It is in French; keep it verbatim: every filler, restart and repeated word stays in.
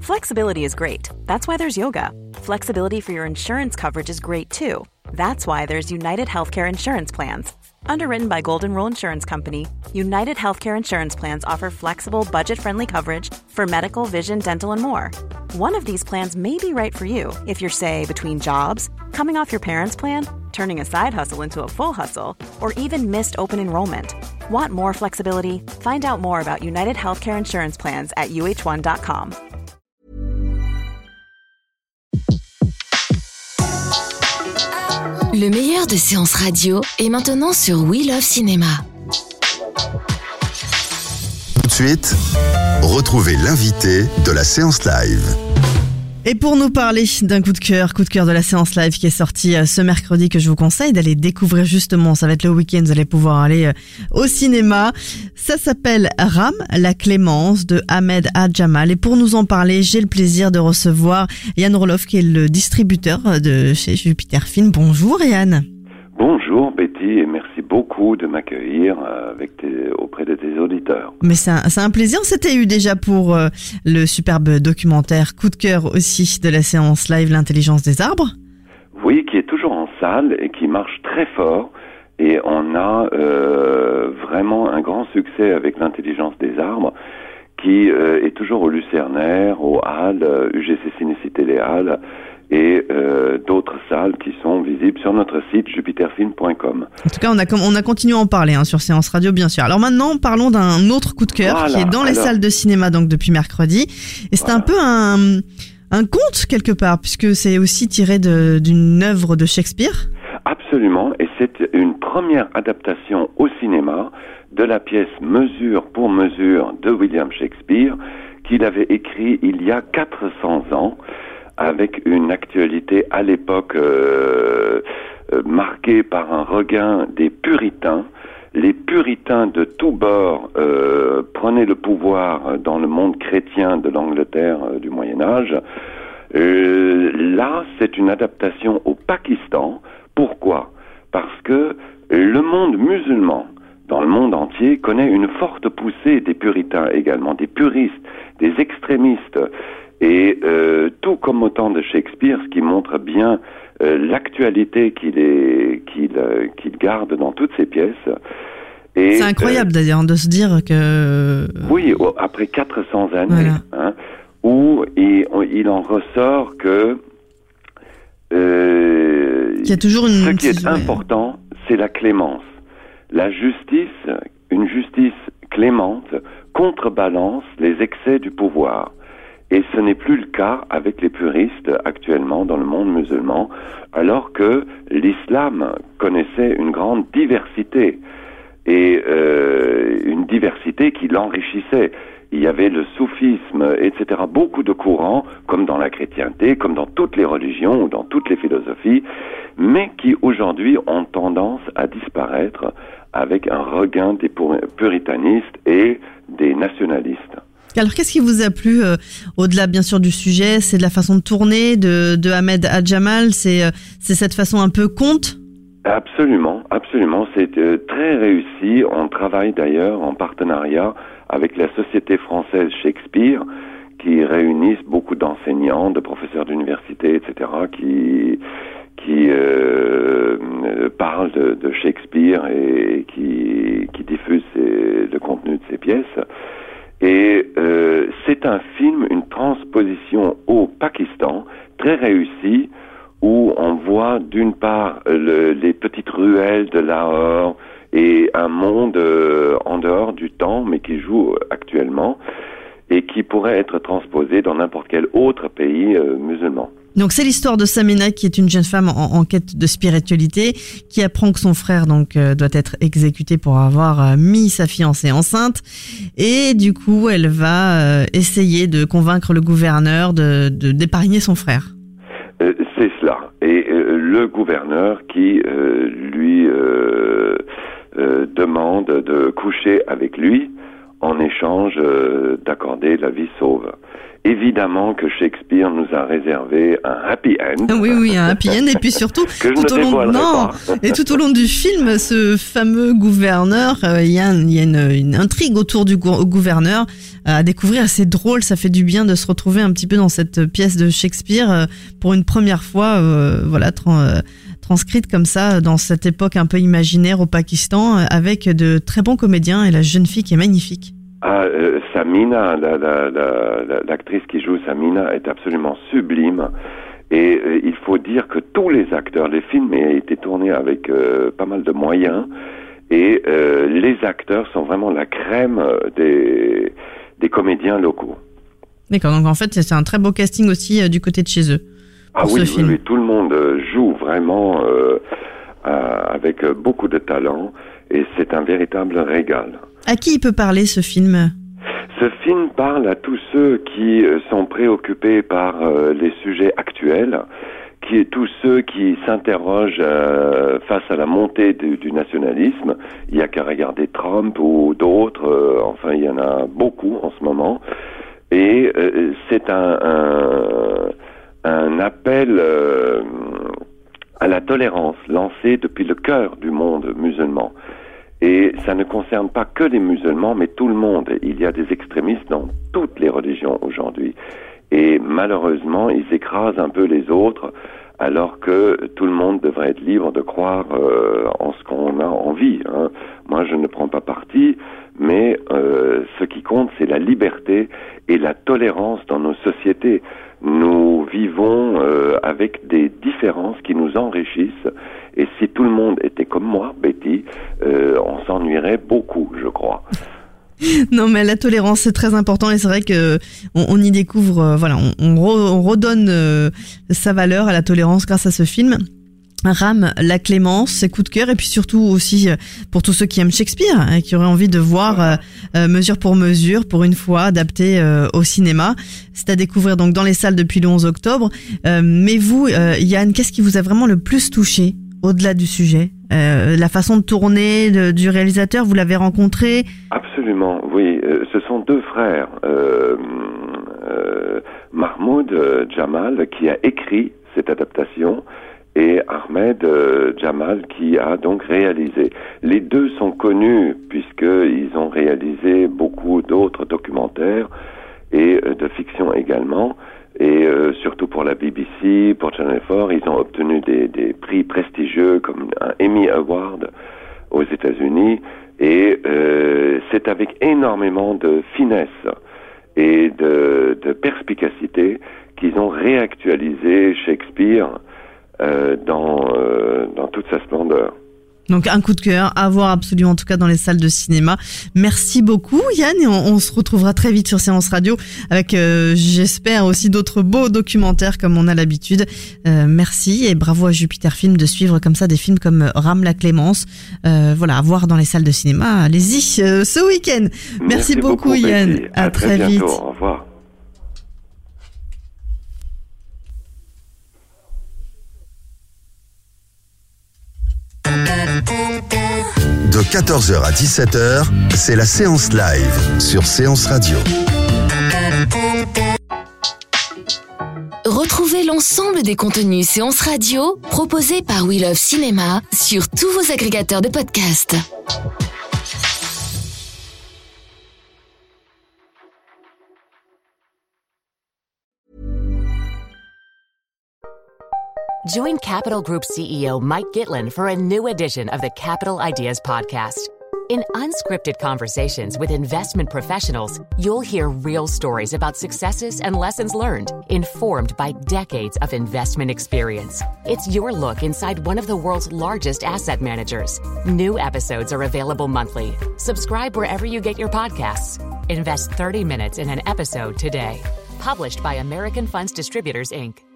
Flexibility is great. That's why there's yoga. Flexibility for your insurance coverage is great too. That's why there's United Healthcare Insurance Plans. Underwritten by Golden Rule Insurance Company, United Healthcare Insurance Plans offer flexible, budget-friendly coverage for medical, vision, dental, and more. One of these plans may be right for you if you're, say, between jobs, coming off your parents' plan, turning a side hustle into a full hustle, or even missed open enrollment. Want more flexibility? Find out more about United Healthcare Insurance Plans at U H one dot com. Le meilleur de séances radio est maintenant sur We Love Cinéma. Tout de suite, retrouvez l'invité de la séance live. Et pour nous parler d'un coup de cœur, coup de cœur de la séance live qui est sorti ce mercredi, que je vous conseille d'aller découvrir justement, ça va être le week-end, vous allez pouvoir aller au cinéma. Ça s'appelle Ram, la Clémence de Ahmed Adjamal. Et pour nous en parler, j'ai le plaisir de recevoir Yann Roloff qui est le distributeur de chez Jupiter Film. Bonjour Yann. Bonjour Betty et merci beaucoup de m'accueillir avec tes, auprès de tes auditeurs. Mais c'est un, c'est un plaisir, on s'était eu déjà pour euh, le superbe documentaire coup de cœur aussi de la séance live L'intelligence des arbres. Oui, qui est toujours en salle et qui marche très fort et on a euh, vraiment un grand succès avec L'intelligence des arbres qui euh, est toujours au Lucernaire, au Halles, U G C Cinécité Les Halles et euh, d'autres salles qui sont visibles sur notre site jupiter film point com. En tout cas, on a, on a continué à en parler hein, sur Séance Radio, bien sûr. Alors maintenant, parlons d'un autre coup de cœur voilà, qui est dans les alors... salles de cinéma donc depuis mercredi. Et c'est voilà. un peu un, un conte quelque part, puisque c'est aussi tiré de, d'une œuvre de Shakespeare. Absolument, et c'est une première adaptation au cinéma de la pièce Mesure pour mesure de William Shakespeare, qu'il avait écrit il y a quatre cents ans, avec une actualité à l'époque euh, euh, marquée par un regain des puritains. Les puritains de tous bords euh, prenaient le pouvoir dans le monde chrétien de l'Angleterre euh, du Moyen-Âge. Euh, là, c'est une adaptation au Pakistan. Pourquoi ? Parce que le monde musulman, dans le monde entier, connaît une forte poussée des puritains également, des puristes, des extrémistes. Et euh, tout comme au temps de Shakespeare, ce qui montre bien euh, l'actualité qu'il, est, qu'il, euh, qu'il garde dans toutes ses pièces. Et, c'est incroyable euh, d'ailleurs de se dire que... Oui, après quatre cents années, voilà. hein, où il, il en ressort que... Euh, il y a toujours une... Ce qui est important, c'est la clémence. La justice, une justice clémente, contrebalance les excès du pouvoir. Et ce n'est plus le cas avec les puristes actuellement dans le monde musulman, alors que l'islam connaissait une grande diversité, et euh, une diversité qui l'enrichissait. Il y avait le soufisme, et cetera, beaucoup de courants, comme dans la chrétienté, comme dans toutes les religions ou dans toutes les philosophies, mais qui aujourd'hui ont tendance à disparaître avec un regain des puritanistes et des nationalistes. Alors, qu'est-ce qui vous a plu euh, au-delà, bien sûr, du sujet ? C'est de la façon de tourner de, de Ahmed Adjamal, c'est, euh, c'est cette façon un peu conte ? Absolument, absolument. C'est euh, très réussi. On travaille d'ailleurs en partenariat avec la Société française Shakespeare, qui réunissent beaucoup d'enseignants, de professeurs d'université, et cetera, qui qui euh, parlent de, de Shakespeare et qui, qui diffusent ses, le contenu de ses pièces. Et euh, c'est un film, une transposition au Pakistan, très réussie, où on voit d'une part le, les petites ruelles de Lahore et un monde euh, en dehors du temps, mais qui joue actuellement, et qui pourrait être transposé dans n'importe quel autre pays euh, musulman. Donc c'est l'histoire de Samina, qui est une jeune femme en, en quête de spiritualité, qui apprend que son frère donc euh, doit être exécuté pour avoir euh, mis sa fiancée enceinte, et du coup elle va euh, essayer de convaincre le gouverneur de, de d'épargner son frère. Euh, c'est cela. Et euh, le gouverneur qui euh, lui euh, euh, demande de coucher avec lui en échange euh, d'accorder la vie sauve. Évidemment que Shakespeare nous a réservé un happy end. Oui, oui, un happy end. Et puis surtout, que je tout ne au long, non, pas. et tout au long du film, ce fameux gouverneur, euh, il y a, il y a une, une intrigue autour du gou- gouverneur euh, à découvrir. C'est drôle, ça fait du bien de se retrouver un petit peu dans cette pièce de Shakespeare euh, pour une première fois, euh, voilà, tra- euh, transcrite comme ça dans cette époque un peu imaginaire au Pakistan, euh, avec de très bons comédiens et la jeune fille qui est magnifique. Ah, euh, Samina, la, la, la, la, l'actrice qui joue Samina est absolument sublime. Et euh, il faut dire que tous les acteurs, les films ont été tournés avec euh, pas mal de moyens. Et euh, les acteurs sont vraiment la crème des, des comédiens locaux. D'accord, donc en fait c'est un très beau casting aussi euh, du côté de chez eux. Ah oui, oui, oui, tout le monde joue vraiment euh, euh, avec beaucoup de talent. Et c'est un véritable régal. À qui il peut parler ce film ? Ce film parle à tous ceux qui sont préoccupés par euh, les sujets actuels, qui tous ceux qui s'interrogent euh, face à la montée du, du nationalisme. Il n'y a qu'à regarder Trump ou d'autres, euh, enfin il y en a beaucoup en ce moment. Et euh, c'est un, un, un appel euh, à la tolérance lancé depuis le cœur du monde musulman. Et ça ne concerne pas que les musulmans, mais tout le monde. Il y a des extrémistes dans toutes les religions aujourd'hui. Et malheureusement, ils écrasent un peu les autres, alors que tout le monde devrait être libre de croire euh, en ce qu'on a envie. Hein. Moi, je ne prends pas parti, mais euh, ce qui compte, c'est la liberté et la tolérance dans nos sociétés. Nous vivons euh, avec des différences qui nous enrichissent. Et si tout le monde était comme moi, Betty, euh, on s'ennuierait beaucoup, je crois. Non, mais la tolérance, c'est très important et c'est vrai que on, on y découvre, euh, voilà, on, on, re, on redonne euh, sa valeur à la tolérance grâce à ce film. Ram, la clémence, ses coups de cœur et puis surtout aussi pour tous ceux qui aiment Shakespeare et qui auraient envie de voir euh, euh, mesure pour mesure pour une fois adapté euh, au cinéma. C'est à découvrir donc dans les salles depuis le onze octobre. Euh, mais vous, euh, Yann, qu'est-ce qui vous a vraiment le plus touché au-delà du sujet? Euh, la façon de tourner de, du réalisateur, vous l'avez rencontré? Absolument, oui. Euh, ce sont deux frères. Euh, euh, Mahmoud euh, Jamal qui a écrit cette adaptation et Ahmed euh, Jamal qui a donc réalisé. Les deux sont connus puisqu'ils ont réalisé beaucoup d'autres documentaires et euh, de fiction également. Et euh, surtout pour la B B C, pour Channel quatre, ils ont obtenu des, des prix prestigieux comme un Emmy Award aux États-Unis. Et euh, c'est avec énormément de finesse et de, de perspicacité qu'ils ont réactualisé Shakespeare euh, dans, euh, dans toute sa splendeur. Donc un coup de cœur à voir absolument en tout cas dans les salles de cinéma. Merci beaucoup Yann et on, on se retrouvera très vite sur Séance Radio avec euh, j'espère aussi d'autres beaux documentaires comme on a l'habitude. Euh, merci et bravo à Jupiter Film de suivre comme ça des films comme Ram la Clémence. Euh, voilà, à voir dans les salles de cinéma. Allez-y euh, ce week-end. Merci, Merci beaucoup, beaucoup Yann. Betty. À, à très, très vite. Au revoir. De quatorze heures à dix-sept heures, c'est la séance live sur Séance Radio. Retrouvez l'ensemble des contenus Séance Radio proposés par We Love Cinéma sur tous vos agrégateurs de podcasts. Join Capital Group C E O Mike Gitlin for a new edition of the Capital Ideas Podcast. In unscripted conversations with investment professionals, you'll hear real stories about successes and lessons learned, informed by decades of investment experience. It's your look inside one of the world's largest asset managers. New episodes are available monthly. Subscribe wherever you get your podcasts. Invest thirty minutes in an episode today. Published by American Funds Distributors, Incorporated.